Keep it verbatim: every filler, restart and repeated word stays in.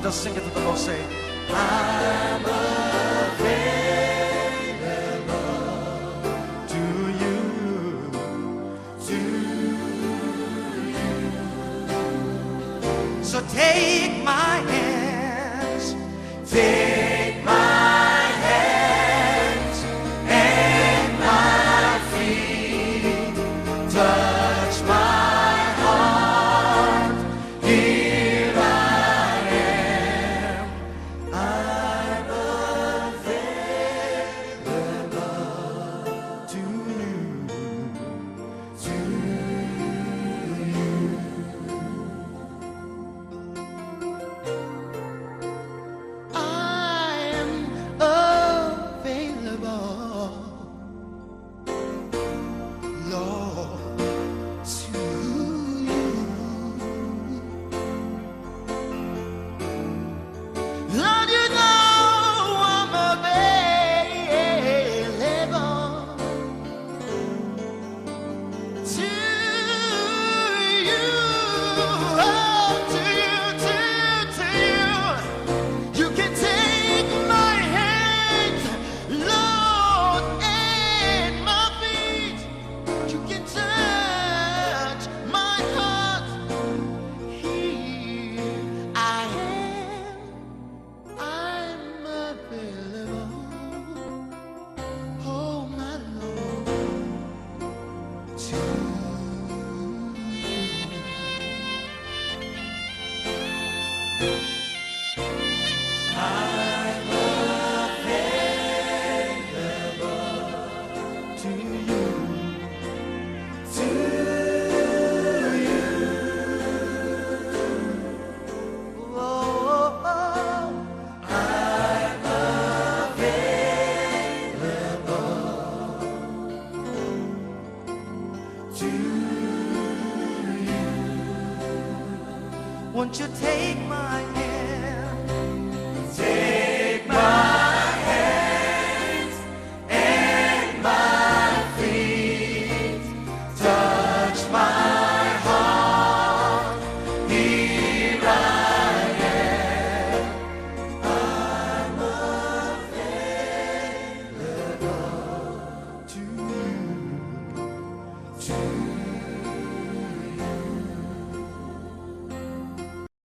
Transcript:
just sing it to the Lord. Say, I'm available to you, to you. So take my hands, take my hands and my feet, touch my heart. Here I am. I'm available to you, to you. I am available, Lord, to you. Lord, you know I'm available to you. Oh, to you, to you, to you. You can take my hands, Lord, and my feet. You can touch my heart. Here I am. I'm available. Oh, my Lord, to you. I'm available to you, to you. Oh, I'm available to you. Won't you take my hand?